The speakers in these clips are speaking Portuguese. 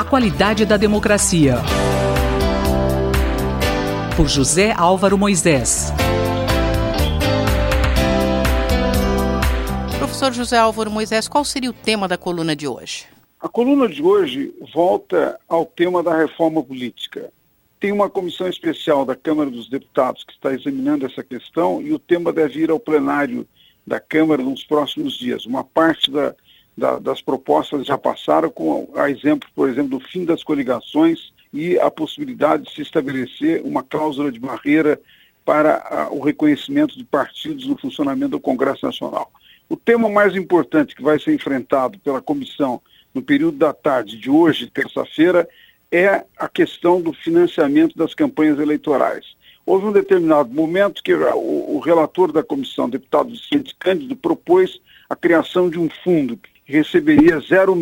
qualidade da democracia. Por José Álvaro Moisés. Professor José Álvaro Moisés, qual seria o tema da coluna de hoje? A coluna de hoje volta ao tema da reforma política. Tem uma comissão especial da Câmara dos Deputados que está examinando essa questão e o tema deve ir ao plenário da Câmara nos próximos dias. Uma parte das propostas já passaram, com a exemplo, por exemplo, do fim das coligações e a possibilidade de se estabelecer uma cláusula de barreira para o reconhecimento de partidos no funcionamento do Congresso Nacional. O tema mais importante que vai ser enfrentado pela comissão no período da tarde de hoje, terça-feira, é a questão do financiamento das campanhas eleitorais. Houve um determinado momento que o relator da comissão, deputado Vicente Cândido, propôs a criação de um fundo que receberia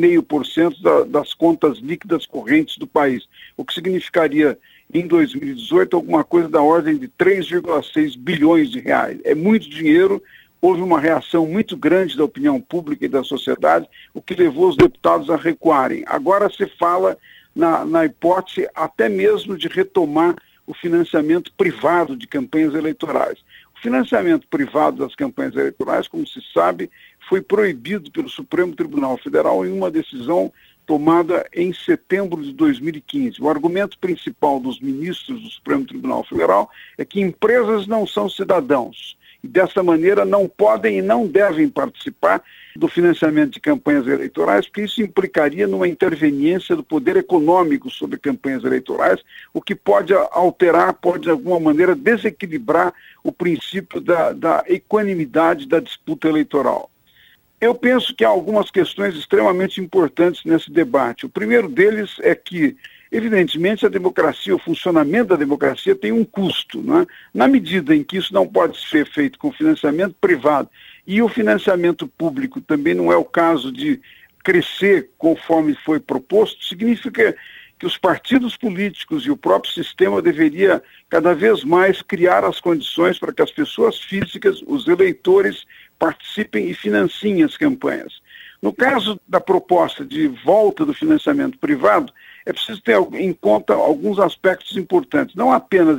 0,5% das contas líquidas correntes do país, o que significaria, em 2018, alguma coisa da ordem de 3,6 bilhões de reais. É muito dinheiro. Houve uma reação muito grande da opinião pública e da sociedade, o que levou os deputados a recuarem. Agora se fala na hipótese até mesmo de retomar o financiamento privado de campanhas eleitorais. O financiamento privado das campanhas eleitorais, como se sabe, foi proibido pelo Supremo Tribunal Federal em uma decisão tomada em setembro de 2015. O argumento principal dos ministros do Supremo Tribunal Federal é que empresas não são cidadãos e, dessa maneira, não podem e não devem participar do financiamento de campanhas eleitorais, porque isso implicaria numa interveniência do poder econômico sobre campanhas eleitorais, o que pode alterar, pode de alguma maneira desequilibrar o princípio da equanimidade da disputa eleitoral. Eu penso que há algumas questões extremamente importantes nesse debate. O primeiro deles é que, evidentemente, a democracia, o funcionamento da democracia tem um custo, né? Na medida em que isso não pode ser feito com financiamento privado e o financiamento público também não é o caso de crescer conforme foi proposto, significa que os partidos políticos e o próprio sistema deveria cada vez mais criar as condições para que as pessoas físicas, os eleitores, participem e financiem as campanhas. No caso da proposta de volta do financiamento privado, é preciso ter em conta alguns aspectos importantes. Não apenas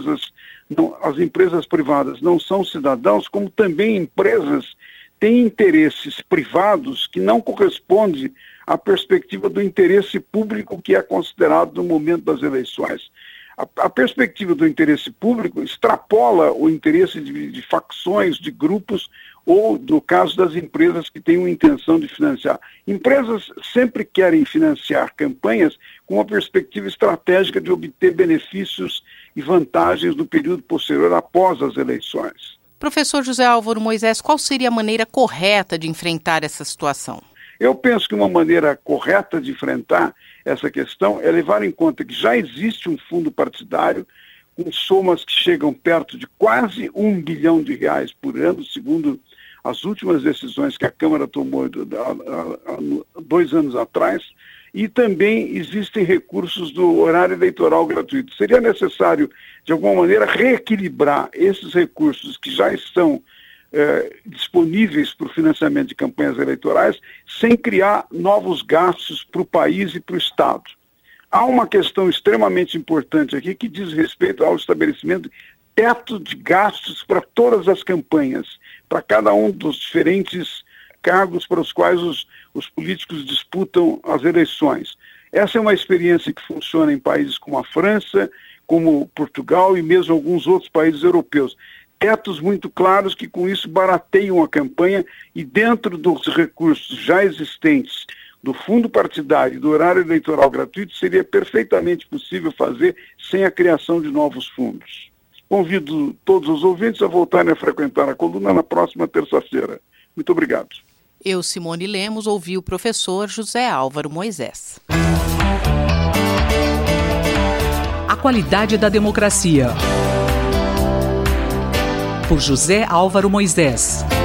as empresas privadas não são cidadãos, como também empresas têm interesses privados que não correspondem à perspectiva do interesse público que é considerado no momento das eleições. A perspectiva do interesse público extrapola o interesse de facções, de grupos, ou do caso das empresas que têm uma intenção de financiar. Empresas sempre querem financiar campanhas com uma perspectiva estratégica de obter benefícios e vantagens no período posterior após as eleições. Professor José Álvaro Moisés, qual seria a maneira correta de enfrentar essa situação? Eu penso que uma maneira correta de enfrentar essa questão é levar em conta que já existe um fundo partidário com somas que chegam perto de quase R$1 bilhão por ano, segundo as últimas decisões que a Câmara tomou há 2 anos atrás, e também existem recursos do horário eleitoral gratuito. Seria necessário, de alguma maneira, reequilibrar esses recursos que já estão disponíveis para o financiamento de campanhas eleitorais, sem criar novos gastos para o país e para o Estado. Há uma questão extremamente importante aqui que diz respeito ao estabelecimento de teto de gastos para todas as campanhas, para cada um dos diferentes cargos para os quais os políticos disputam as eleições. Essa é uma experiência que funciona em países como a França, como Portugal e mesmo alguns outros países europeus. Tetos muito claros que com isso barateiam a campanha e dentro dos recursos já existentes do fundo partidário e do horário eleitoral gratuito seria perfeitamente possível fazer sem a criação de novos fundos. Convido todos os ouvintes a voltarem a frequentar a coluna na próxima terça-feira. Muito obrigado. Eu, Simone Lemos, ouvi o professor José Álvaro Moisés. A qualidade da democracia. Por José Álvaro Moisés.